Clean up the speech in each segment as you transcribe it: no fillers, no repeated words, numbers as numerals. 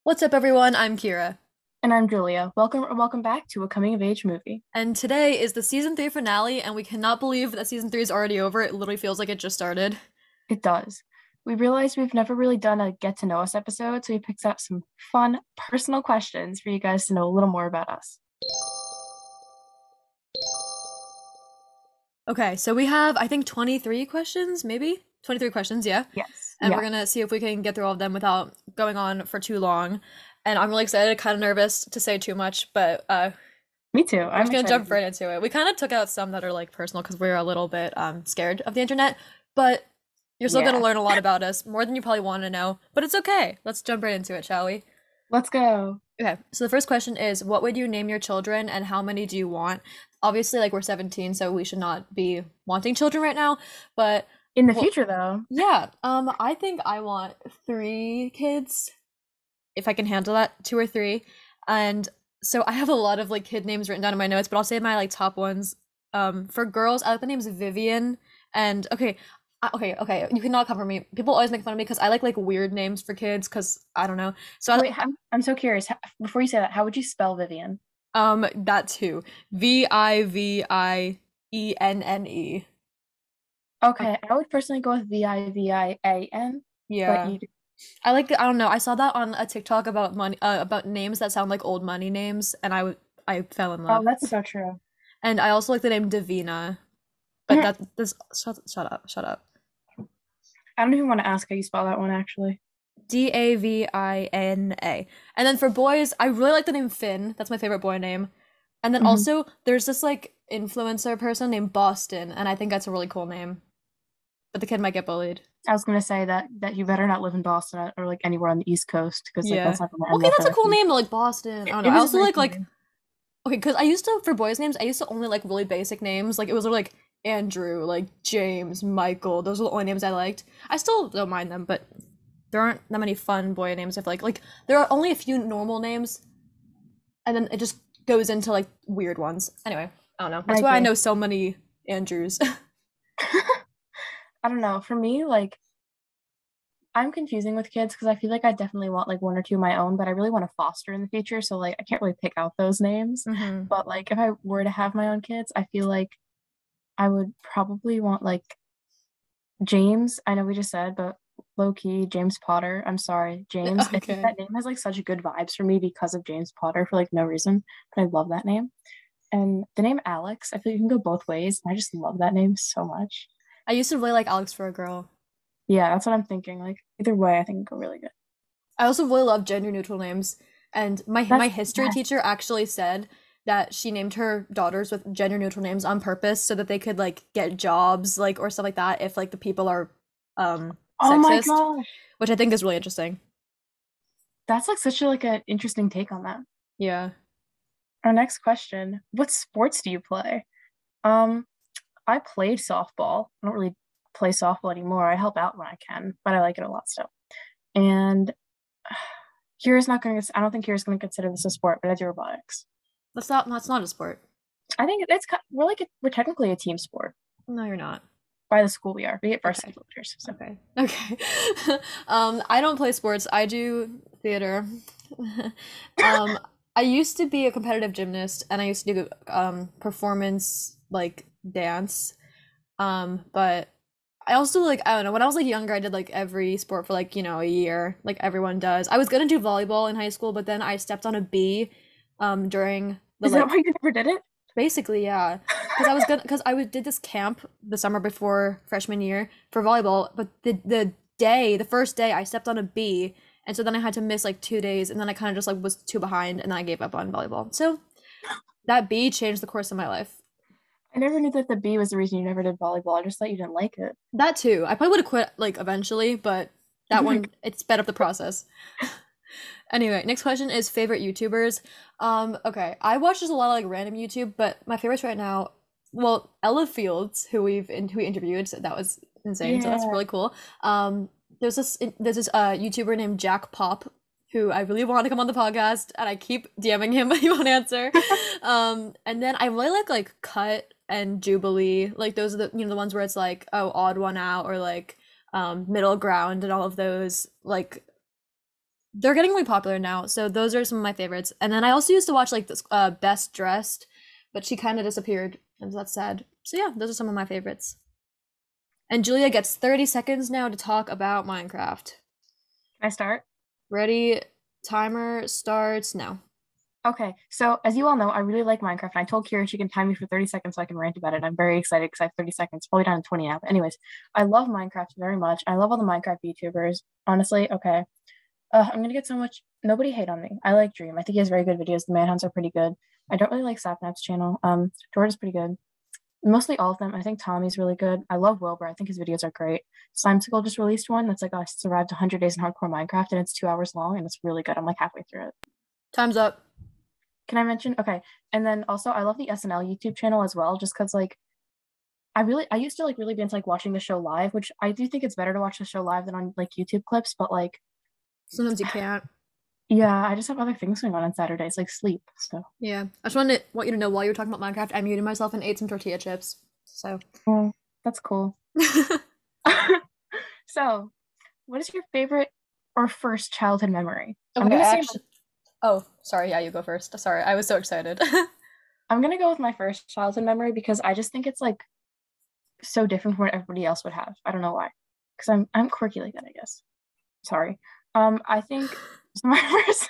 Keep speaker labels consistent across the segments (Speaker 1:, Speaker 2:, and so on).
Speaker 1: What's up, everyone? I'm Kira,
Speaker 2: And I'm Julia. Welcome back to a coming of age movie.
Speaker 1: and today is the season 3 finale, and we cannot believe that season 3 is already over. It literally feels like it just started.
Speaker 2: It does. We realized we've never really done a get to know us episode, so we picked out some fun personal questions for you guys to know a little more about us.
Speaker 1: Okay, so we have, I think, 23 questions, maybe? 23 questions, yeah.
Speaker 2: Yes.
Speaker 1: And we're
Speaker 2: Yeah.
Speaker 1: gonna see if we can get through all of them without going on for too long. And I'm really excited, kind of nervous to say too much, but
Speaker 2: Me too.
Speaker 1: we're
Speaker 2: I'm
Speaker 1: just gonna
Speaker 2: excited
Speaker 1: jump
Speaker 2: for you.
Speaker 1: right into it. We kind of took out some that are like personal because we're a little bit scared of the internet, but you're still gonna
Speaker 2: Yeah.
Speaker 1: learn a lot about us, more than you probably want to know. But it's okay. Let's jump right into it, shall we?
Speaker 2: Let's go.
Speaker 1: Okay, so the first question is, what would you name your children and how many do you want? Obviously, like we're 17, so we should not be wanting children right now, but
Speaker 2: In the
Speaker 1: well,
Speaker 2: future, though.
Speaker 1: yeah, I think I want 3 kids if I can handle that, 2 or 3. And so I have a lot of like kid names written down in my notes, but I'll say my like top ones. For girls, I like the names Vivian and okay, okay. You cannot come for me. People always make fun of me because I like weird names for kids because I don't know. So
Speaker 2: Wait, I'm so curious. Before you say that, how would you spell Vivian?
Speaker 1: that too. Vivienne.
Speaker 2: Okay, I would personally go with Vivian, but
Speaker 1: Yeah.
Speaker 2: you
Speaker 1: I don't know. I saw that on a TikTok about money about names that sound like old money names and I fell in
Speaker 2: oh,
Speaker 1: love.
Speaker 2: that's so true.
Speaker 1: And I also like the name Davina, but that this shut up.
Speaker 2: I don't even want to ask how you spell that one, actually.
Speaker 1: Davina. And then for boys, I really like the name Finn. That's my favorite boy name. And then
Speaker 2: Mhm.
Speaker 1: also there's this like influencer person named Boston, and I think that's a really cool name. But the kid might get bullied.
Speaker 2: I was gonna say that you better not live in Boston or like anywhere on the East Coast because like
Speaker 1: Yeah.
Speaker 2: that's not gonna end
Speaker 1: Okay,
Speaker 2: well
Speaker 1: that's
Speaker 2: for
Speaker 1: a
Speaker 2: our
Speaker 1: cool
Speaker 2: future.
Speaker 1: name, like Boston. I don't know.
Speaker 2: It
Speaker 1: I
Speaker 2: is a
Speaker 1: also
Speaker 2: very
Speaker 1: like
Speaker 2: cool
Speaker 1: like
Speaker 2: name.
Speaker 1: okay, because I used to for boys' names, I used to only like really basic names. Like it was like Andrew, like James, Michael. Those were the only names I liked. I still don't mind them, but there aren't that many fun boy names. I feel like there are only a few normal names, and then it just goes into like weird ones. Anyway, I don't know.
Speaker 2: I
Speaker 1: That's why I
Speaker 2: agree.
Speaker 1: know so many Andrews.
Speaker 2: I don't know. For me, like I'm confusing with kids because I feel like I definitely want like one or two of my own, but I really want to foster in the future. So like I can't really pick out those names.
Speaker 1: hmm
Speaker 2: But like if I were to have my own kids, I feel like I would probably want like James. I know we just said, but low key James Potter. I'm sorry, James. I think
Speaker 1: Okay.
Speaker 2: that name has like such good vibes for me because of James Potter for like no reason, but I love that name. And the name Alex, I feel you can go both ways. And I just love that name so much.
Speaker 1: I used to really like Alex for a girl.
Speaker 2: Yeah, that's what I'm thinking. Like either way, I think it'd go really good.
Speaker 1: I also really love gender neutral names. And my
Speaker 2: That's
Speaker 1: history
Speaker 2: yes.
Speaker 1: teacher actually said that she named her daughters with gender neutral names on purpose so that they could like get jobs like or stuff like that if like the people are
Speaker 2: Oh my
Speaker 1: sexist,
Speaker 2: gosh.
Speaker 1: which I think is really interesting.
Speaker 2: That's like such a like an interesting take on that.
Speaker 1: Yeah.
Speaker 2: Our next question, what sports do you play? Um, I played softball. I don't really play softball anymore. I help out when I can, but I like it a lot still. And Kira's not going to, I don't think Kira's going to consider this a sport, but I do robotics.
Speaker 1: That's not a sport.
Speaker 2: I think we're like, we're technically a team sport.
Speaker 1: No, you're not.
Speaker 2: By the school we are. We get varsity
Speaker 1: Okay.
Speaker 2: voters. So
Speaker 1: Okay. Okay. I don't play sports. I do theater. um, I used to be a competitive gymnast and I used to do performance like dance. But I also like I don't know, when I was like younger, I did like every sport for like, a year, like everyone does. I was gonna do volleyball in high school, but then I stepped on a bee during the
Speaker 2: is that
Speaker 1: like
Speaker 2: why you never did it?
Speaker 1: basically, yeah. Because I did this camp the summer before freshman year for volleyball, but the first day I stepped on a bee, and so then I had to miss like 2 days, and then I kind of just like was too behind, and then I gave up on volleyball. So that bee changed the course of my life.
Speaker 2: I never knew that the B was the reason you never did volleyball. I just thought you didn't like it.
Speaker 1: That too. I probably would have quit like eventually, but that one it sped up the process. Anyway, next question is favorite YouTubers. Okay, I watch just a lot of like random YouTube, but my favorites right now, well, Ella Fields, who we interviewed, so that was insane. So that's
Speaker 2: Yeah.
Speaker 1: really cool. There's this YouTuber named Jack Pop who I really want to come on the podcast, and I keep DMing him, but he won't answer. And then I really like Cut and Jubilee, like those are the ones where it's like oh odd one out or like middle ground and all of those like they're getting really popular now. So those are some of my favorites. And then I also used to watch like this Best Dressed, but she kind of disappeared, and that's sad. So yeah, those are some of my favorites. And Julia gets 30 seconds now to talk about Minecraft.
Speaker 2: Can I start?
Speaker 1: Ready? Timer starts now.
Speaker 2: Okay, so as you all know, I really like Minecraft, and I told Kira she can time me for 30 seconds so I can rant about it. I'm very excited because I have 30 seconds, probably down to 20 now. But anyways, I love Minecraft very much. I love all the Minecraft YouTubers. Honestly, okay. I'm gonna get so much. Nobody hate on me. I like Dream. I think he has very good videos. The Manhunts are pretty good. I don't really like Sapnap's channel. George is pretty good. Mostly all of them. I think Tommy's really good. I love Wilbur. I think his videos are great. Slimecicle just released one that's like, I survived 100 days in hardcore Minecraft, and it's 2 hours long, and it's really good. I'm like halfway through it.
Speaker 1: Time's up.
Speaker 2: Can I mention? Okay. And then also I love the SNL YouTube channel as well, just because like I used to like really be into like watching the show live, which I do think it's better to watch the show live than on like YouTube clips, but like
Speaker 1: Sometimes you can't.
Speaker 2: yeah, I just have other things going on Saturdays, like sleep. So
Speaker 1: Yeah. I just want you to know while you were talking about Minecraft, I muted myself and ate some tortilla chips. So.
Speaker 2: well, that's cool. So, what is your favorite or first childhood memory? I'm
Speaker 1: Okay,
Speaker 2: gonna say
Speaker 1: actually. Oh, sorry. Yeah, you go first. Sorry, I was so excited.
Speaker 2: I'm gonna go with my first childhood memory because I just think it's like so different from what everybody else would have. I don't know why. Because I'm quirky like that, I guess. Sorry. I think so my first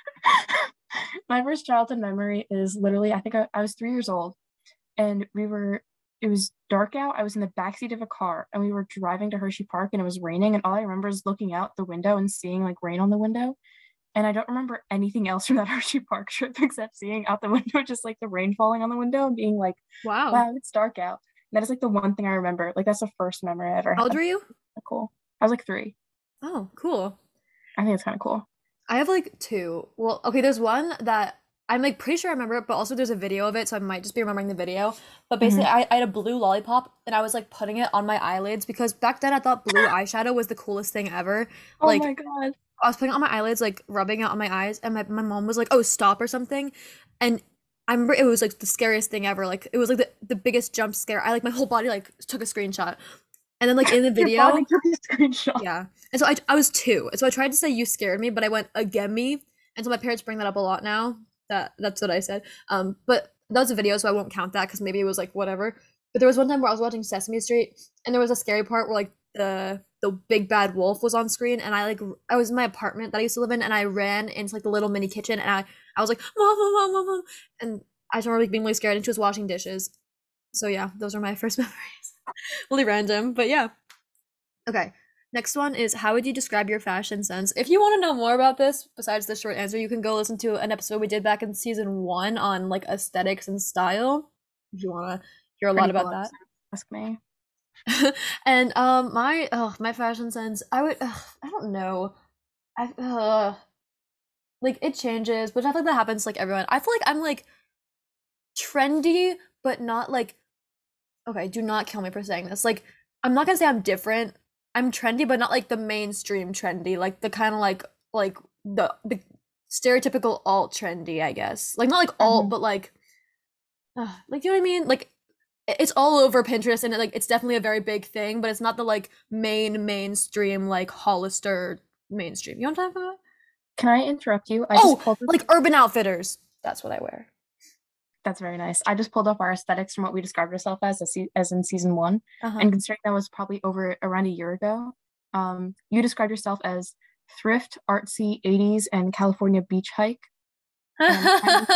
Speaker 2: my first childhood memory is literally I think I was 3 years old and it was dark out. I was in the backseat of a car and we were driving to Hershey Park and it was raining and all I remember is looking out the window and seeing like rain on the window. And I don't remember anything else from that Hershey Park trip except seeing out the window just like the rain falling on the window and being like,
Speaker 1: Wow.
Speaker 2: wow, it's dark out. And that is like the one thing I remember. Like that's the first memory I ever
Speaker 1: How old
Speaker 2: had.
Speaker 1: were you?
Speaker 2: Cool. I was like 3.
Speaker 1: Oh, cool.
Speaker 2: I think it's kind of cool.
Speaker 1: I have like two. Well, okay, there's one that I'm like pretty sure I remember it, but also there's a video of it, so I might just be remembering the video. But basically,
Speaker 2: Mhm.
Speaker 1: I had a blue lollipop and I was like putting it on my eyelids because back then I thought blue eyeshadow was the coolest thing ever.
Speaker 2: Oh
Speaker 1: Like,
Speaker 2: my God.
Speaker 1: I was putting it on my eyelids, like rubbing it on my eyes, and my mom was like, "Oh, stop" or something. And I remember it was like the scariest thing ever. Like, it was like the biggest jump scare. I like my whole body like took a screenshot. And then like in the
Speaker 2: Your body
Speaker 1: video,
Speaker 2: took a screenshot.
Speaker 1: yeah. And so I was 2. And so I tried to say you scared me, but I went again me. And so my parents bring that up a lot now. That's what I said. But that was a video, so I won't count that because maybe it was like whatever. But there was one time where I was watching Sesame Street, and there was a scary part where like the big bad wolf was on screen, and I was in my apartment that I used to live in, and I ran into like the little mini kitchen, and I was like mom mom mom mom mom, and I just remember like, being really scared, and she was washing dishes. So yeah, those are my first memories. Really random, but yeah. Okay. Next one is how would you describe your fashion sense? If you want to know more about this, besides the short answer, you can go listen to an episode we did back in season 1 on like aesthetics and style. If you want to hear a lot
Speaker 2: Pretty
Speaker 1: about
Speaker 2: cool
Speaker 1: that.
Speaker 2: episode. Ask me.
Speaker 1: And my fashion sense, I don't know. I like it changes, but I feel like that happens to like everyone. I feel like I'm like trendy, but not like okay, do not kill me for saying this. Like, I'm not gonna say I'm different. I'm trendy, but not like the mainstream trendy, like the kind of like the stereotypical alt trendy, I guess. Like not like alt,
Speaker 2: Mhm.
Speaker 1: but like you know what I mean? Like it's all over Pinterest and like it's definitely a very big thing, but it's not the like mainstream like Hollister mainstream. You know what I'm talking about?
Speaker 2: Can I interrupt you? I just
Speaker 1: Oh,
Speaker 2: pulled up.
Speaker 1: like Urban Outfitters. That's what I wear.
Speaker 2: That's very nice. I just pulled up our aesthetics from what we described ourselves as in season 1,
Speaker 1: Uh-huh.
Speaker 2: and considering that was probably over around a year ago, you described yourself as thrift, artsy, 80s, and California beach hike, and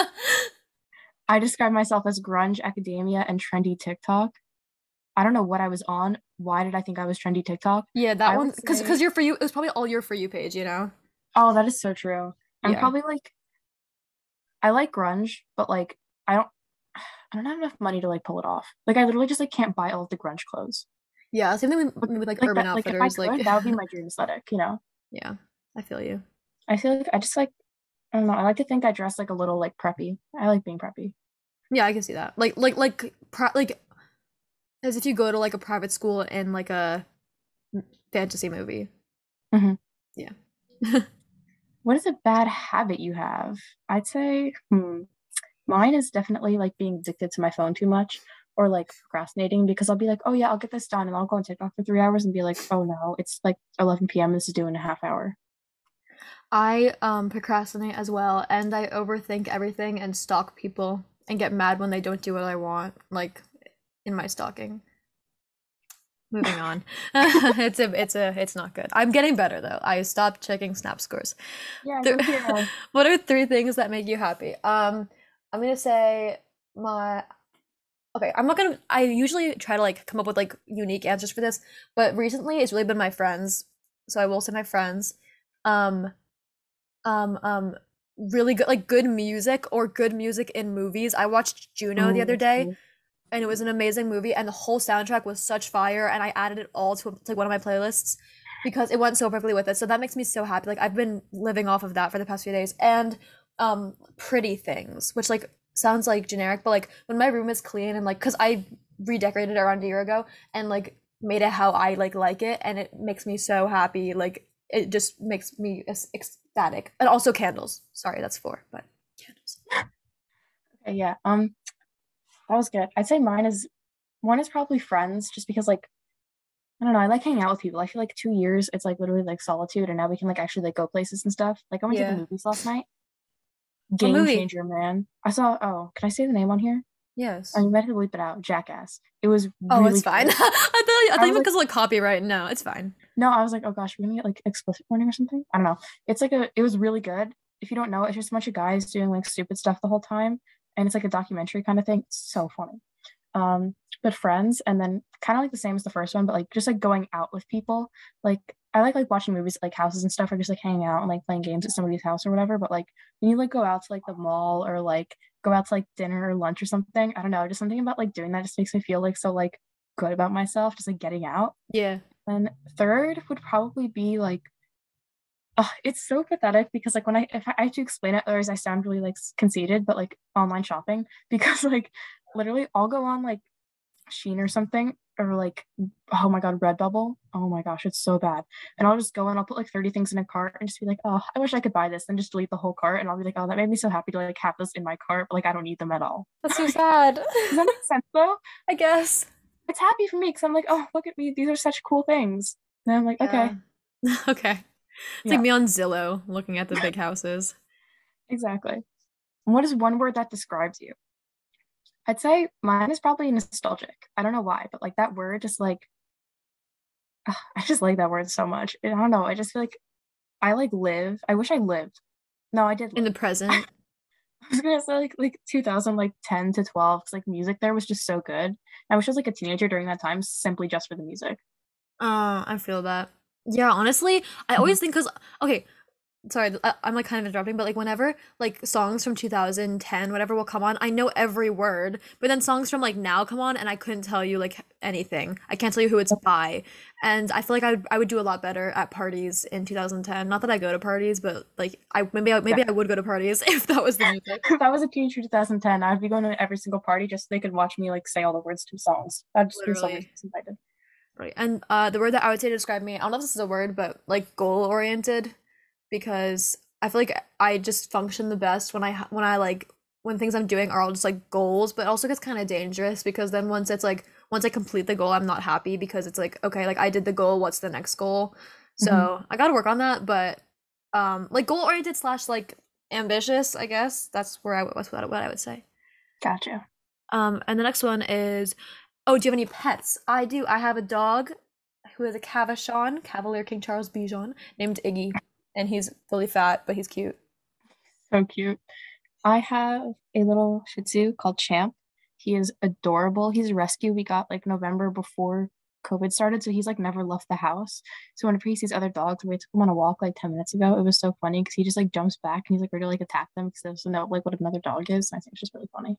Speaker 2: I described myself as grunge, academia, and trendy TikTok. I don't know what I was on. Why did I think I was trendy TikTok?
Speaker 1: Yeah, that
Speaker 2: I
Speaker 1: one
Speaker 2: would
Speaker 1: because
Speaker 2: say,
Speaker 1: you're for you. It was probably all your for you page, you know.
Speaker 2: oh, that is so true. I'm
Speaker 1: Yeah.
Speaker 2: probably like I like grunge, but like I don't I don't have enough money to like pull it off. Like I literally just like can't buy all of the grunge clothes.
Speaker 1: Yeah, same thing
Speaker 2: But
Speaker 1: with like
Speaker 2: like
Speaker 1: Urban
Speaker 2: that like if I
Speaker 1: Outfitters, like
Speaker 2: could, that would be my dream aesthetic, you know?
Speaker 1: yeah, I feel you.
Speaker 2: I feel like I just like I don't know, I like to think I dress like a little like preppy. I like being preppy.
Speaker 1: Yeah, I can see that. Like as if you go to like a private school in like a fantasy movie.
Speaker 2: Mhm.
Speaker 1: Yeah.
Speaker 2: What is a bad habit you have? I'd say, mine is definitely like being addicted to my phone too much or like procrastinating because I'll be like, oh yeah, I'll get this done and I'll go on TikTok for 3 hours and be like, oh no, it's like 11 p.m. This is due in a half hour.
Speaker 1: I procrastinate as well, and I overthink everything and stalk people and get mad when they don't do what I want, like in my stalking. Moving on. It's not good. I'm getting better though. I stopped checking Snap scores.
Speaker 2: Yeah,
Speaker 1: Th-
Speaker 2: good here.
Speaker 1: what are three things that make you happy? I'm gonna say my okay, I'm not gonna I usually try to like come up with like unique answers for this, but recently it's really been my friends. So I will say my friends. Um um um really good like good music or good music in movies. I watched Juno the
Speaker 2: Oh,
Speaker 1: other
Speaker 2: that's
Speaker 1: day
Speaker 2: cool.
Speaker 1: and it was an amazing movie and the whole soundtrack was such fire and I added it all to like one of my playlists because it went so perfectly with it. So that makes me so happy. Like I've been living off of that for the past few days. And Pretty Things, which like sounds like generic, but like when my room is clean and like cuz I redecorated it around a year ago and like made it how I like it and it makes me so happy. Like it just makes me ecstatic. And also candles. Sorry, that's four, but candles.
Speaker 2: Okay, yeah. That was good. I'd say mine is one is probably friends, just because like I don't know, I like hanging out with people. I feel like 2 years, it's like literally like solitude, and now we can like actually like go places and stuff. Like I went to the
Speaker 1: Yeah.
Speaker 2: movies last night.
Speaker 1: What
Speaker 2: Game
Speaker 1: movie?
Speaker 2: changer, man. I saw, oh, can I say the name on here? I
Speaker 1: Yes.
Speaker 2: meant to bleep it out. Jackass. It was
Speaker 1: Oh,
Speaker 2: really
Speaker 1: it's fine.
Speaker 2: good.
Speaker 1: I
Speaker 2: I
Speaker 1: thought
Speaker 2: was
Speaker 1: even
Speaker 2: like,
Speaker 1: because of like copyright. No, it's fine.
Speaker 2: no, I was like, oh gosh, we're gonna get like explicit warning or something. I don't know. It's like it was really good. If you don't know, it's just a bunch of guys doing like stupid stuff the whole time, and it's like a documentary kind of thing. It's so funny. Um, but friends, and then kind of like the same as the first one, but like just like going out with people. Like I like watching movies at like houses and stuff, or just like hanging out and like playing games at somebody's house or whatever. But like when you like go out to like the mall or like go out to like dinner or lunch or something, I don't know, just something about like doing that just makes me feel like so like good about myself, just like getting out.
Speaker 1: Yeah.
Speaker 2: And third would probably be like, it's so pathetic because like when if I have to explain it, otherwise I sound really like conceited, but like online shopping because like literally I'll go on like Sheen or something, or like, oh my God, Redbubble. Oh my gosh, it's so bad. And I'll just go and I'll put like 30 things in a cart and just be like, oh, I wish I could buy this. Then just delete the whole cart. And I'll be like, oh, that made me so happy to like have this in my cart, but like I don't need them at all.
Speaker 1: That's so sad.
Speaker 2: Does that make sense though?
Speaker 1: I guess.
Speaker 2: It's happy for me because I'm like, oh, look at me. These are such cool things. And I'm like,
Speaker 1: Yeah.
Speaker 2: okay,
Speaker 1: Okay. It's like
Speaker 2: yeah,
Speaker 1: me on Zillow looking at the big houses.
Speaker 2: exactly. And what is one word that describes you? I'd say mine is probably nostalgic. I don't know why, but like that word just like, I just like that word so much. I don't know. I just feel like I like live. I wish I lived. No, I did
Speaker 1: In
Speaker 2: live.
Speaker 1: the present.
Speaker 2: I was gonna say like 2000 like 10 to 12 because like music there was just so good. I wish I was like a teenager during that time simply just for the music.
Speaker 1: I feel that. Yeah, honestly, I
Speaker 2: Mhm.
Speaker 1: always think because okay, sorry, I'm like kind of interrupting, but like whenever like songs from 2010, whatever will come on, I know every word. But then songs from like now come on, and I couldn't tell you like anything. I can't tell you who it's by, and I feel like I would do a lot better at parties in 2010. Not that I go to parties, but like
Speaker 2: Yeah.
Speaker 1: maybe I would go to parties if that was the music.
Speaker 2: If I was a teenager in 2010, I'd be going to every single party just so they could watch me like say all the words to songs. I'd just be so
Speaker 1: Literally.
Speaker 2: excited.
Speaker 1: Right. And the word that I would say to describe me, I don't know if this is a word, but like goal oriented because I feel like I just function the best when I like when things I'm doing are all just like goals, but it also gets kind of dangerous because then once I complete the goal, I'm not happy because it's like okay, like I did the goal, what's the next goal?
Speaker 2: Hmm.
Speaker 1: So I got to work on that, but like goal oriented slash like ambitious, I guess that's where what I would say.
Speaker 2: Gotcha.
Speaker 1: And the next one is, oh, do you have any pets? I do. I have a dog who is a Cavachon, Cavalier King Charles Bichon, named Iggy, and he's really fat, but he's cute.
Speaker 2: So cute. I have a little Shih Tzu called Champ. He is adorable. He's a rescue we got like November before COVID started, so he's like never left the house. So whenever he sees other dogs, we took him on a walk like 10 minutes ago. It was so funny because he just like jumps back and he's like ready to like attack them because he doesn't know like what another dog is. And I think it's just really funny.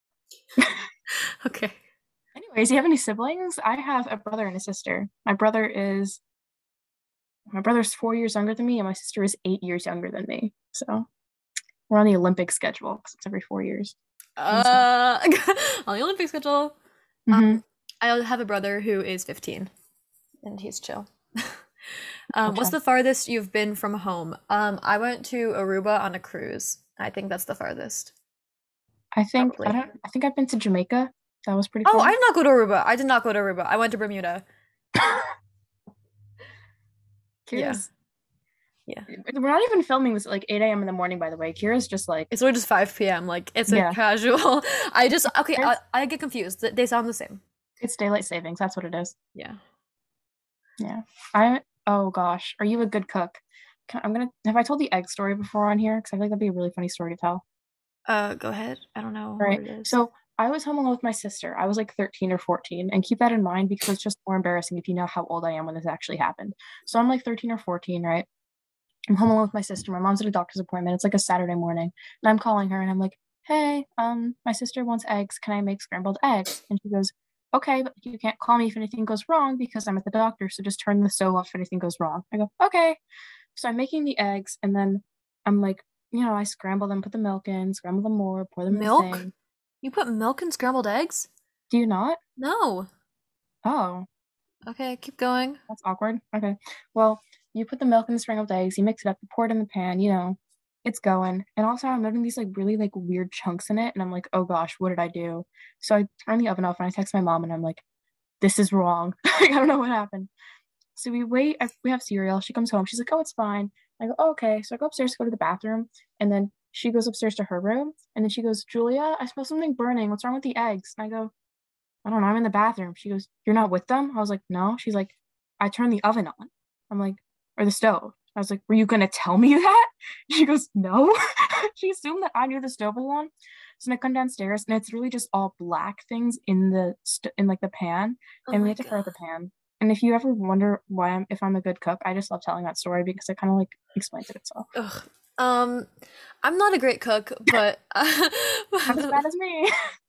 Speaker 1: Okay.
Speaker 2: Anyways, do you have any siblings? I have a brother and a sister. My brother's 4 years younger than me, and my sister is 8 years younger than me. So we're on the Olympic schedule because it's every 4 years.
Speaker 1: Uh, on the Olympic schedule.
Speaker 2: Mm-hmm.
Speaker 1: I have a brother who is 15, and he's chill. What's
Speaker 2: Gotcha.
Speaker 1: the farthest you've been from home? I went to Aruba on a cruise. I think that's the farthest, probably.
Speaker 2: I think I've been to Jamaica. That was pretty
Speaker 1: Oh, I
Speaker 2: fun.
Speaker 1: did not go to Aruba. I did not go to Aruba. I went to Bermuda. Yeah.
Speaker 2: Curious.
Speaker 1: Yeah.
Speaker 2: We're not even filming this at like 8 a.m. in the morning, by the way. Kira's just like,
Speaker 1: It's really just 5 p.m. Like it's a
Speaker 2: yeah,
Speaker 1: casual. I just okay. I,
Speaker 2: it's,
Speaker 1: I get confused. They sound the same.
Speaker 2: it's daylight savings. That's what it is.
Speaker 1: Yeah.
Speaker 2: Yeah. Oh gosh, are you a good cook? Have I told the egg story before on here? Because I feel like that'd be a really funny story to tell.
Speaker 1: Go ahead. I don't know
Speaker 2: All
Speaker 1: what
Speaker 2: right.
Speaker 1: it is.
Speaker 2: So I was home alone with my sister. I was like 13 or 14. And keep that in mind because it's just more embarrassing if you know how old I am when this actually happened. So I'm like 13 or 14, right? I'm home alone with my sister. My mom's at a doctor's appointment. It's like a Saturday morning. And I'm calling her and I'm like, hey, my sister wants eggs. Can I make scrambled eggs? And she goes, okay, but you can't call me if anything goes wrong because I'm at the doctor. So just turn the stove off if anything goes wrong. I go, okay. So I'm making the eggs and then I'm like, I scramble them, put the milk in, scramble them more, pour them in the
Speaker 1: Milk?
Speaker 2: thing.
Speaker 1: You put milk in scrambled eggs?
Speaker 2: Do you not?
Speaker 1: No.
Speaker 2: Oh,
Speaker 1: Okay, keep going.
Speaker 2: that's awkward. Okay. Well, you put the milk in the scrambled eggs, you mix it up, you pour it in the pan, it's going. And also I'm noting these like really like weird chunks in it. And I'm like, oh gosh, what did I do? So I turn the oven off and I text my mom and I'm like, this is wrong. Like, I don't know what happened. So we wait, we have cereal. She comes home. She's like, oh, it's fine. I go, oh, okay. So I go upstairs to go to the bathroom. And then she goes upstairs to her room. And then she goes, Julia, I smell something burning. What's wrong with the eggs? And I go, I don't know. I'm in the bathroom. She goes, you're not with them? I was like, no. She's like, I turned the oven on. I'm like, or the stove. I was like, were you going to tell me that? She goes, no. She assumed that I knew the stove was on. So I come downstairs and it's really just all black things in in like the pan.
Speaker 1: Oh
Speaker 2: And we
Speaker 1: my
Speaker 2: had to fry
Speaker 1: God.
Speaker 2: the pan. And if you ever wonder if I'm a good cook, I just love telling that story because it kind of like explains it itself.
Speaker 1: Ugh. Um, I'm not a great cook, but
Speaker 2: Not as bad as me.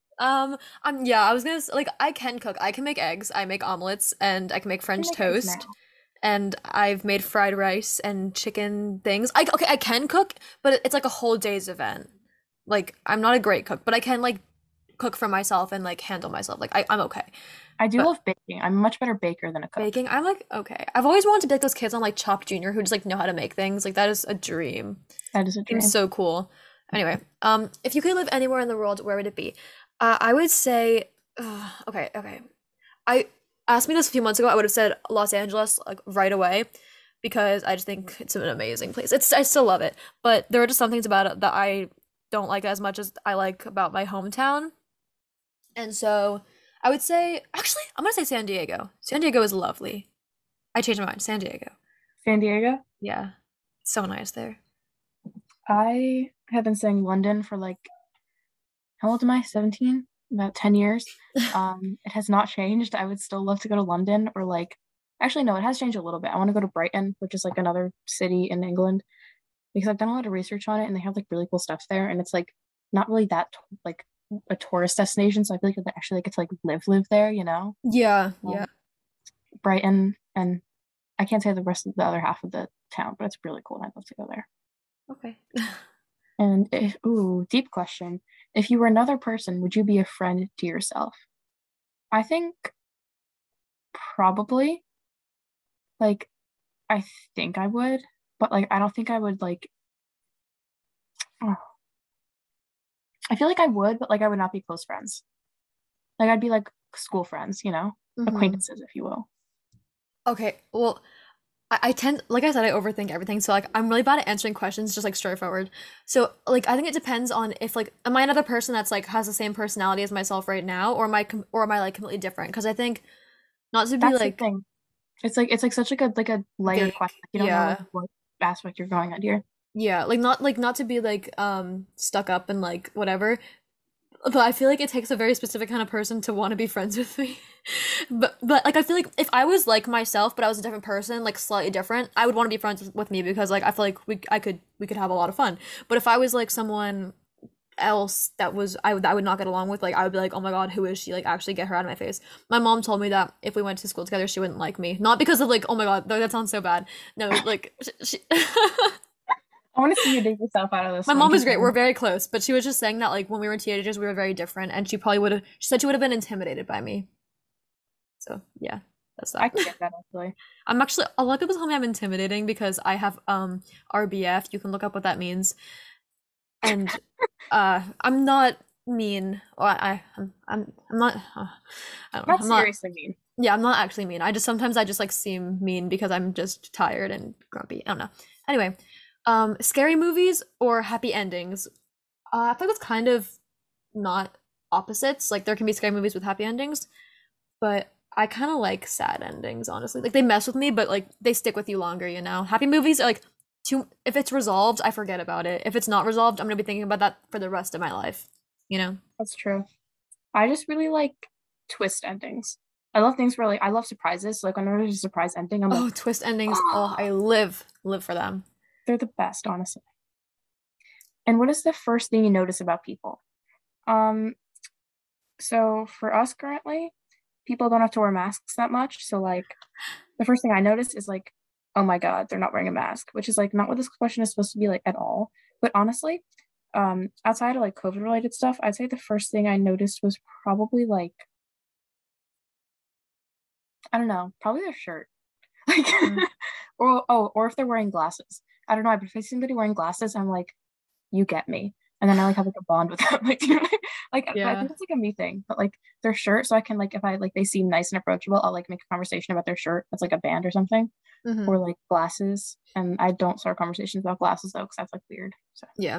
Speaker 1: yeah, I was gonna like I can cook. I can make eggs, I make omelets, and I can make
Speaker 2: I
Speaker 1: French
Speaker 2: make eggs
Speaker 1: toast,
Speaker 2: now.
Speaker 1: and I've made fried rice and chicken things. I can cook, but it's like a whole day's event. Like I'm not a great cook, but I can like cook for myself and like handle myself. Like I'm okay.
Speaker 2: I do
Speaker 1: But
Speaker 2: love baking. I'm a much better baker than a cook.
Speaker 1: baking, I'm like okay. I've always wanted to be like those kids on like Chopped Junior who just like know how to make things. Like that is a dream.
Speaker 2: That is a
Speaker 1: Seems
Speaker 2: dream.
Speaker 1: so cool. Anyway, if you could live anywhere in the world, where would it be? I would say, okay. I asked me this a few months ago. I would have said Los Angeles like right away because I just think it's an amazing place. I still love it, but there are just some things about it that I don't like as much as I like about my hometown. And so I would say, actually, I'm gonna say San Diego. San Diego is lovely. I changed my mind. San Diego.
Speaker 2: San Diego.
Speaker 1: Yeah, so nice there.
Speaker 2: I have been saying London for like, how old am I? 17? About 10 years. It has not changed. I would still love to go to London or like, actually, no, it has changed a little bit. I want to go to Brighton, which is like another city in England, because I've done a lot of research on it and they have like really cool stuff there. And it's like not really like a tourist destination. So I feel like I actually get to like live there.
Speaker 1: Yeah, yeah.
Speaker 2: Um, Brighton, and I can't say the rest of the other half of the town, but it's really cool and I'd love to go there.
Speaker 1: Okay.
Speaker 2: And deep question. If you were another person, would you be a friend to yourself? I think probably. Like, I think I would, but like, I don't think I would like. Oh, I feel like I would, but like, I would not be close friends. Like, I'd be like school friends,
Speaker 1: hmm
Speaker 2: acquaintances, if you will.
Speaker 1: Okay, well, I tend, like I said, I overthink everything. So, like, I'm really bad at answering questions just like straightforward. So, like, I think it depends on if, like, am I another person that's like has the same personality as myself right now, or am I like completely different? Because I think not to be
Speaker 2: That's the
Speaker 1: like
Speaker 2: thing. It's like such like a layered
Speaker 1: vague.
Speaker 2: question. Like, you don't know like
Speaker 1: Yeah.
Speaker 2: what aspect you're going at here.
Speaker 1: Yeah, like not to be like stuck up and like whatever. But I feel like it takes a very specific kind of person to want to be friends with me. But like I feel like if I was like myself, but I was a different person, like slightly different, I would want to be friends with me because like I feel like we could have a lot of fun. But if I was like someone else that I would not get along with, like I would be like, oh my God, who is she? Like actually get her out of my face. My mom told me that if we went to school together, she wouldn't like me. Not because of like, oh my God, that sounds so bad. No, like she
Speaker 2: I want to see you dig yourself out of this
Speaker 1: My
Speaker 2: one.
Speaker 1: mom is
Speaker 2: Keep
Speaker 1: great. We're
Speaker 2: going.
Speaker 1: very close, but she was just saying that like when we were teenagers, we were very different, and she probably would have. She said she would have been intimidated by me. So yeah, that's
Speaker 2: I
Speaker 1: that.
Speaker 2: can get that actually.
Speaker 1: I'm actually a lot of people tell me I'm intimidating because I have RBF. You can look up what that means, and I'm not mean. Or I'm not. I don't know.
Speaker 2: Not
Speaker 1: I'm not.
Speaker 2: seriously mean.
Speaker 1: Yeah, I'm not actually mean. I just sometimes I just like seem mean because I'm just tired and grumpy. I don't know. Anyway, scary movies or happy endings? I feel like that's kind of not opposites. Like there can be scary movies with happy endings, but I kind of like sad endings, honestly. Like they mess with me, but like they stick with you longer, you know? Happy movies are like too if it's resolved, I forget about it. If it's not resolved, I'm gonna be thinking about that for the rest of my life, you know?
Speaker 2: That's true. I just really like twist endings. I love things where like I love surprises. So, like whenever there's a surprise ending, I'm like,
Speaker 1: Oh, twist endings. Oh, I
Speaker 2: ah,
Speaker 1: live for them.
Speaker 2: they're the best, honestly. And what is the first thing you notice about people? Um, so for us currently, people don't have to wear masks that much. So like the first thing I notice is like, oh my God, they're not wearing a mask, which is like not what this question is supposed to be like at all. But honestly, outside of like COVID related stuff, I'd say the first thing I noticed was probably like, I don't know, probably their shirt. Like
Speaker 1: Mm,
Speaker 2: or if they're wearing glasses. I don't know, but if I see somebody wearing glasses, I'm like, you get me. And then I like have like a bond with them. Like, you know, like I
Speaker 1: yeah.
Speaker 2: think it's like a me thing, but like their shirt, so I can like if I like they seem nice and approachable, I'll like make a conversation about their shirt. That's like a band or something.
Speaker 1: Hmm.
Speaker 2: Or like glasses. And I don't start conversations about glasses though, because that's like weird. So
Speaker 1: Yeah.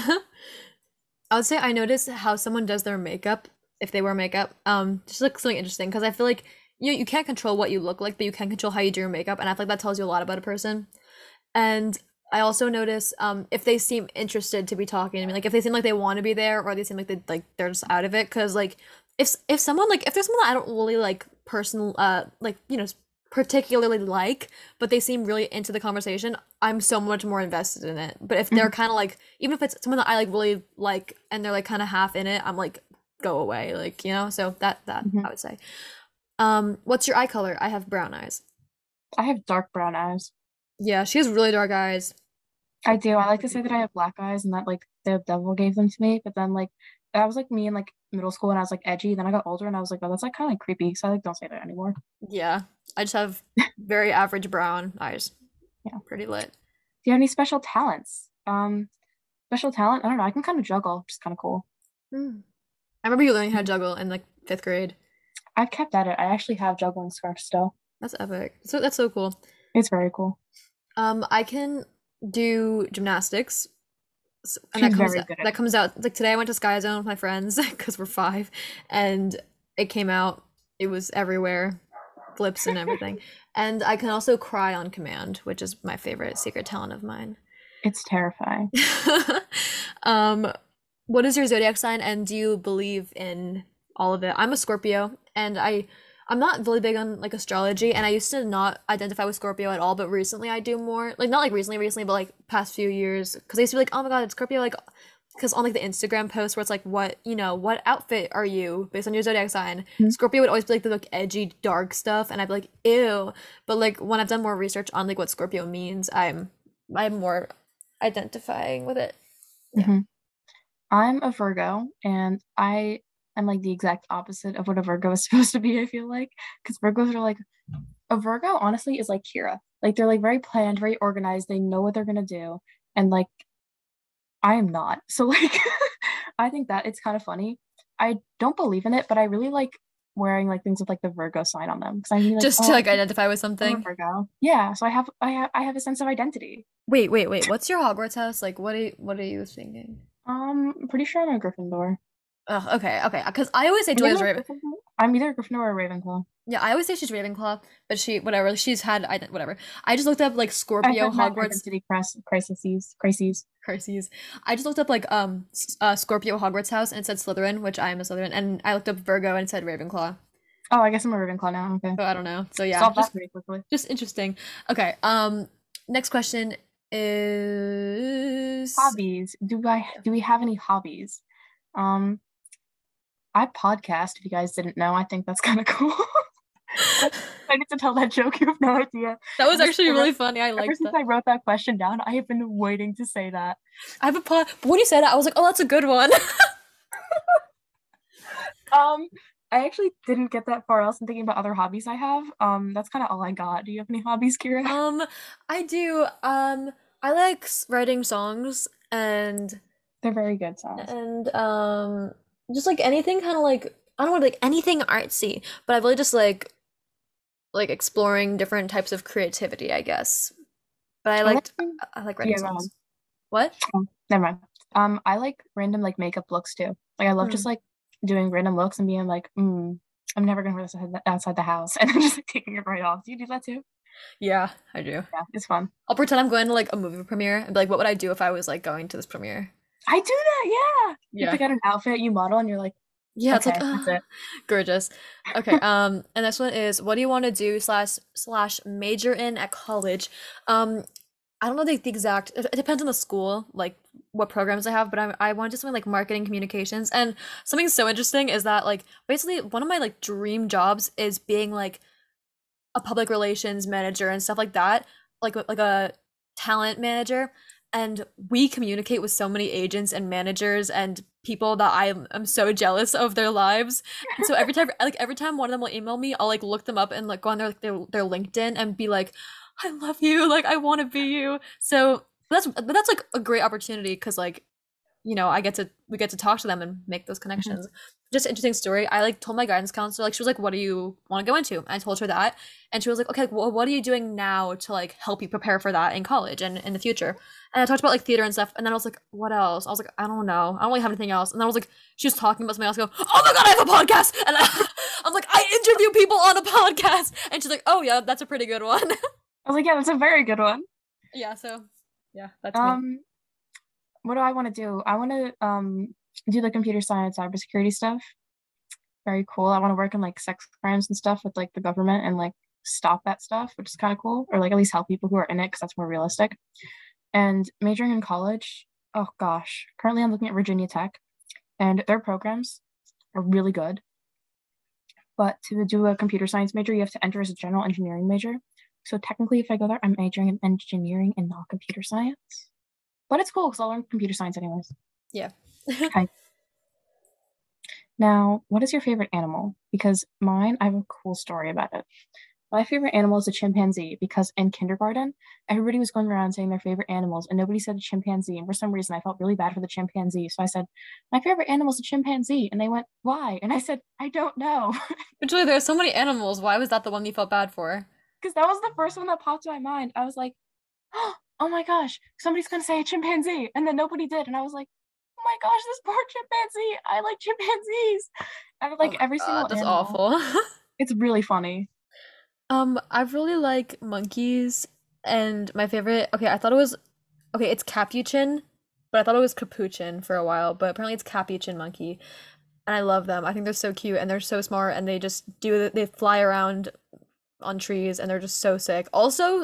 Speaker 1: I would say I notice how someone does their makeup if they wear makeup. Just like something interesting because I feel like you can't control what you look like, but you can control how you do your makeup, and I feel like that tells you a lot about a person. And I also notice if they seem interested to be talking to me, like if they seem like they want to be there, or they seem like they're just out of it. Because like if someone like if there's someone that I don't really like personal like you know particularly like, but they seem really into the conversation, I'm so much more invested in it. But if they're
Speaker 2: mhm,
Speaker 1: kind of like even if it's someone that I like really like and they're like kind of half in it, I'm like go away, like you know. So that
Speaker 2: mhm.
Speaker 1: I would say. What's your eye color? I have brown eyes.
Speaker 2: I have dark brown eyes.
Speaker 1: Yeah, she has really dark eyes.
Speaker 2: I do. I like to say that I have black eyes and that like the devil gave them to me, but then like that was like me in like middle school and I was like edgy. Then I got older and I was like, oh, that's like kind of like creepy. So I like don't say that anymore.
Speaker 1: Yeah, I just have very average brown eyes.
Speaker 2: Yeah.
Speaker 1: Pretty lit.
Speaker 2: Do you have any special talents? Special talent? I don't know. I can kind of juggle, which is kind of cool.
Speaker 1: Mm. I remember you learning how to juggle in like fifth grade.
Speaker 2: I've kept at it. I actually have juggling scarf still.
Speaker 1: That's epic. So that's so cool.
Speaker 2: It's very cool.
Speaker 1: I can do gymnastics, and
Speaker 2: She's very good at
Speaker 1: that
Speaker 2: it.
Speaker 1: comes out like today. I went to Sky Zone with my friends because we're five, and it came out. It was everywhere, flips and everything. And I can also cry on command, which is my favorite secret talent of mine.
Speaker 2: It's terrifying.
Speaker 1: um, what is your zodiac sign, and do you believe in all of it? I'm a Scorpio, and I'm not really big on like astrology, and I used to not identify with Scorpio at all, but recently I do more. Like not like recently, but like past few years, because I used to be like, oh my God, it's Scorpio, like. Because on like the Instagram post where it's like, what you know, what outfit are you based on your zodiac sign?
Speaker 2: Mhm.
Speaker 1: Scorpio would always be like the like edgy, dark stuff, and I'd be like, ew. But like when I've done more research on like what Scorpio means, I'm more identifying with it. Yeah.
Speaker 2: Mhm. I'm a Virgo, and I am like the exact opposite of what a Virgo is supposed to be, I feel like. Because Virgos are like, a Virgo honestly is like Kira. Like they're like very planned, very organized. They know what they're gonna do. And like I am not. So like I think that it's kind of funny. I don't believe in it, but I really like wearing like things with like the Virgo sign on them because I'm like,
Speaker 1: Just to
Speaker 2: oh,
Speaker 1: like identify with
Speaker 2: I'm a
Speaker 1: something.
Speaker 2: Virgo. Yeah, so I have a sense of identity.
Speaker 1: Wait. What's your Hogwarts house? Like what are you thinking?
Speaker 2: I'm pretty sure I'm a Gryffindor.
Speaker 1: Oh, okay. Because I always say
Speaker 2: Are you
Speaker 1: Julia's
Speaker 2: a
Speaker 1: Raven.
Speaker 2: Gryffindor? I'm either a Gryffindor or a Ravenclaw.
Speaker 1: Yeah, I always say she's Ravenclaw, but she whatever. She's had whatever. I just looked up like
Speaker 2: I've
Speaker 1: Scorpio
Speaker 2: had my
Speaker 1: Hogwarts
Speaker 2: identity crises.
Speaker 1: crises. I just looked up like Scorpio Hogwarts house and it said Slytherin, which I am a Slytherin, and I looked up Virgo and it said Ravenclaw.
Speaker 2: Oh, I guess I'm a Ravenclaw now. Okay.
Speaker 1: So I don't know. So yeah,
Speaker 2: Solved that pretty quickly.
Speaker 1: just interesting. Okay. Next question is
Speaker 2: Hobbies. Do we have any hobbies? Um, I podcast, if you guys didn't know. I think that's kind of cool. I get to tell that joke. You have no idea.
Speaker 1: that was
Speaker 2: Ever since
Speaker 1: actually
Speaker 2: I wrote,
Speaker 1: really funny. I
Speaker 2: ever
Speaker 1: liked
Speaker 2: since
Speaker 1: that.
Speaker 2: I wrote that question down, I have been waiting to say that.
Speaker 1: I have a pod. But when you said it, I was like, oh, that's a good one.
Speaker 2: Um, I actually didn't get that far else in thinking about other hobbies I have. That's kind of all I got. Do you have any hobbies, Kira?
Speaker 1: um, I do. I like writing songs
Speaker 2: They're very good songs.
Speaker 1: and just like anything kind of like I don't know like anything artsy, but I really just like like exploring different types of creativity, I guess. But
Speaker 2: I like
Speaker 1: I like writing
Speaker 2: yeah, go on.
Speaker 1: songs. What?
Speaker 2: Never mind. I like random like makeup looks too. Like I love
Speaker 1: Hmm.
Speaker 2: just like doing random looks and being like, I'm never gonna wear this outside the house, and then just like taking it right off. Do you do that too?
Speaker 1: Yeah, I do.
Speaker 2: Yeah, it's fun.
Speaker 1: I'll pretend I'm going to like a movie premiere and be like, what would I do if I was like going to this premiere?
Speaker 2: I do that, yeah. You
Speaker 1: Yeah.
Speaker 2: pick out an outfit, you model, and you're like,
Speaker 1: Yeah, it's like
Speaker 2: okay, that's it.
Speaker 1: gorgeous. Okay, and this one is what do you want to do slash major in at college? Um, I don't know the exact. It depends on the school, like what programs I have. But I wanted to something like marketing communications. And something so interesting is that like basically one of my like dream jobs is being like a public relations manager and stuff like that, like a talent manager. And we communicate with so many agents and managers and people that I'm so jealous of their lives. And so every time one of them will email me, I'll like look them up and like go on their LinkedIn and be like, I love you, like I want to be you. So that's like a great opportunity because like we get to talk to them and make those
Speaker 2: Mhm.
Speaker 1: connections. Just interesting story. I like told my guidance counselor, like she was like, "What do you want to go into?" And I told her that, and she was like, "Okay, well, what are you doing now to like help you prepare for that in college and in the future?" And I talked about like theater and stuff, and then I was like, "What else?" I was like, "I don't know. I don't really have anything else." And then I was like, she was talking about something else. I go, "Oh my god, I have a podcast!" And I'm like, "I interview people on a podcast," and she's like, "Oh yeah, that's a pretty good one."
Speaker 2: I was like, yeah, that's a very good one.
Speaker 1: Yeah. So yeah, that's me.
Speaker 2: Um, what do I want to do? I want to do the computer science, cybersecurity stuff. Very cool. I want to work in like sex crimes and stuff with like the government and like stop that stuff, which is kind of cool, or like at least help people who are in it because that's more realistic. And majoring in college, oh gosh, currently I'm looking at Virginia Tech, and their programs are really good. But to do a computer science major, you have to enter as a general engineering major. So technically, if I go there, I'm majoring in engineering and not computer science. But it's cool because I'll learn computer science anyways.
Speaker 1: Yeah.
Speaker 2: Okay. Now, what is your favorite animal? Because mine, I have a cool story about it. My favorite animal is a chimpanzee because in kindergarten, everybody was going around saying their favorite animals and nobody said a chimpanzee. And for some reason, I felt really bad for the chimpanzee. So I said, my favorite animal is a chimpanzee. And they went, why? And I said, I don't know.
Speaker 1: Actually, there's so many animals. Why was that the one you felt bad for?
Speaker 2: Because that was the first one that popped in my mind. I was like, oh my gosh, somebody's going to say a chimpanzee. And then nobody did. And I was like, oh my gosh, this poor chimpanzee. I like chimpanzees. I
Speaker 1: Oh
Speaker 2: like
Speaker 1: my
Speaker 2: every single
Speaker 1: God, that's
Speaker 2: animal.
Speaker 1: awful.
Speaker 2: It's really funny.
Speaker 1: I really like monkeys, and my favorite. Okay, I thought it was okay. It's capuchin, but I thought it was capuchin for a while. But apparently, it's capuchin monkey, and I love them. I think they're so cute and they're so smart, and they just they fly around on trees, and they're just so sick. Also,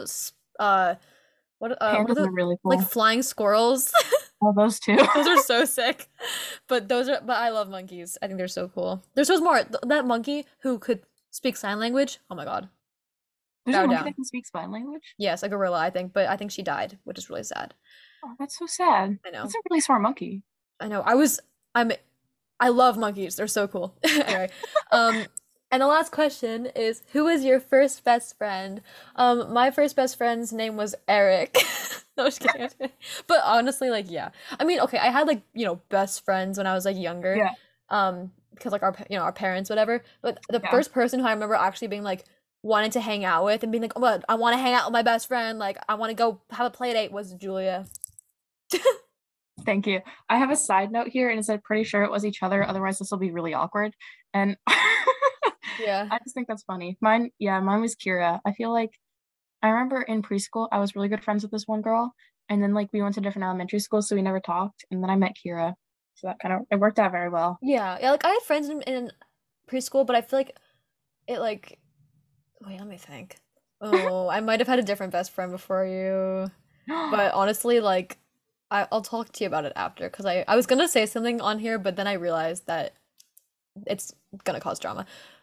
Speaker 1: what are
Speaker 2: Pandas
Speaker 1: the
Speaker 2: are really
Speaker 1: like
Speaker 2: cool.
Speaker 1: flying squirrels?
Speaker 2: All those two.
Speaker 1: Those are so sick. But I love monkeys. I think they're so cool. They're so smart. That monkey who could speak sign language. Oh my God.
Speaker 2: There's a
Speaker 1: Bow
Speaker 2: monkey that
Speaker 1: down.
Speaker 2: can speak sign language.
Speaker 1: Yes, a gorilla, I think, but I think she died, which is really sad.
Speaker 2: Oh, that's so sad.
Speaker 1: I
Speaker 2: That's
Speaker 1: know.
Speaker 2: a really smart monkey.
Speaker 1: I know. I'm I love monkeys. They're so cool. Anyway, um and the last question is who was your first best friend? My first best friend's name was Eric. No, just kidding. I'm just kidding. But honestly, like yeah. I mean, okay, I had like, best friends when I was like younger.
Speaker 2: Yeah,
Speaker 1: Because like our parents whatever. But the
Speaker 2: yeah.
Speaker 1: first person who I remember actually being like wanted to hang out with and being like, "Oh, I want to hang out with my best friend. Like I want to go have a play date" was Julia.
Speaker 2: Thank you. I have a side note here, and it said pretty sure it was each other. Otherwise, this will be really awkward. And
Speaker 1: Yeah.
Speaker 2: I just think that's funny. Mine, yeah, mine was Kira. I feel like I remember in preschool, I was really good friends with this one girl, and then like we went to different elementary schools, so we never talked. And then I met Kira, so that kind of it worked out very well.
Speaker 1: Yeah. Yeah, like I had friends in preschool, but I feel like it like wait, let me think. Oh, I might have had a different best friend before you. But honestly, like I'll talk to you about it after because I was gonna say something on here, but then I realized that it's gonna cause drama.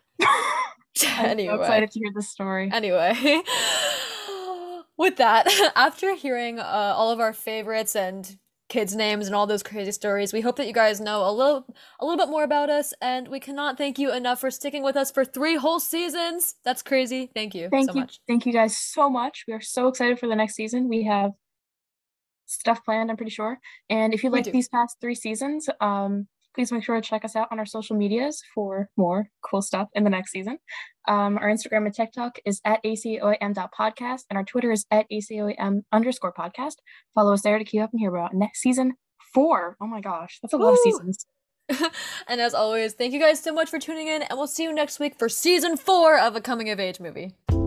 Speaker 2: I'm so
Speaker 1: Anyway.
Speaker 2: excited to hear this story.
Speaker 1: Anyway, with that, after hearing all of our favorites and kids' names and all those crazy stories, we hope that you guys know a little bit more about us, and we cannot thank you enough for sticking with us for 3 whole seasons. That's crazy. Thank you so much.
Speaker 2: Thank you guys so much. We are so excited for the next season. We have stuff planned, I'm pretty sure. And if you
Speaker 1: We
Speaker 2: like
Speaker 1: do.
Speaker 2: these past 3 seasons, Please make sure to check us out on our social medias for more cool stuff in the next season. Our Instagram and TikTok is at acoam.podcast, and our Twitter is at acoam_podcast. Follow us there to keep up and hear about next season 4. Oh my gosh, that's a lot of seasons.
Speaker 1: And as always, thank you guys so much for tuning in, and we'll see you next week for season 4 of A Coming of Age movie.